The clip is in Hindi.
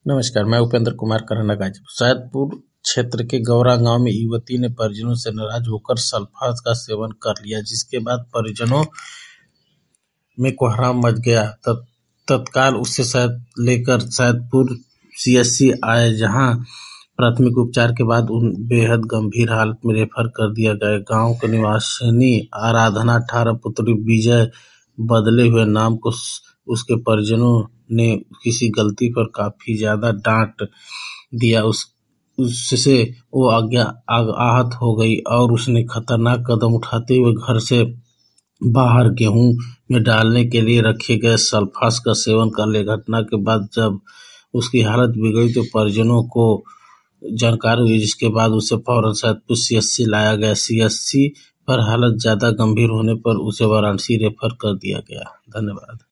नमस्कार, मैं उपेंद्र कुमार करणा गाजीपुर। सैदपुर क्षेत्र के गौरा गांव में युवती ने परिजनों से नाराज होकर सल्फास का सेवन कर लिया, जिसके बाद परिजनों में कोहराम मच गया। तत्काल उसे लेकर सैदपुर सीएचसी आए, जहां प्राथमिक उपचार के बाद उन्हें बेहद गंभीर हालत में रेफर कर दिया गया। गांव के निवासिनी आराधना 18 पुत्री विजय बदले हुए नाम को उसके परिजनों ने किसी गलती पर काफी ज्यादा डांट दिया। उससे वो आहत हो गई और उसने खतरनाक कदम उठाते हुए घर से बाहर गेहूं में डालने के लिए रखे गए सल्फास का सेवन कर लिया। घटना के बाद जब उसकी हालत बिगड़ी तो परिजनों को जानकारी हुई, जिसके बाद उसे फौरन सैदपुर सीएचसी लाया गया। सीएचसी पर हालत ज्यादा गंभीर होने पर उसे वाराणसी रेफर कर दिया गया। धन्यवाद।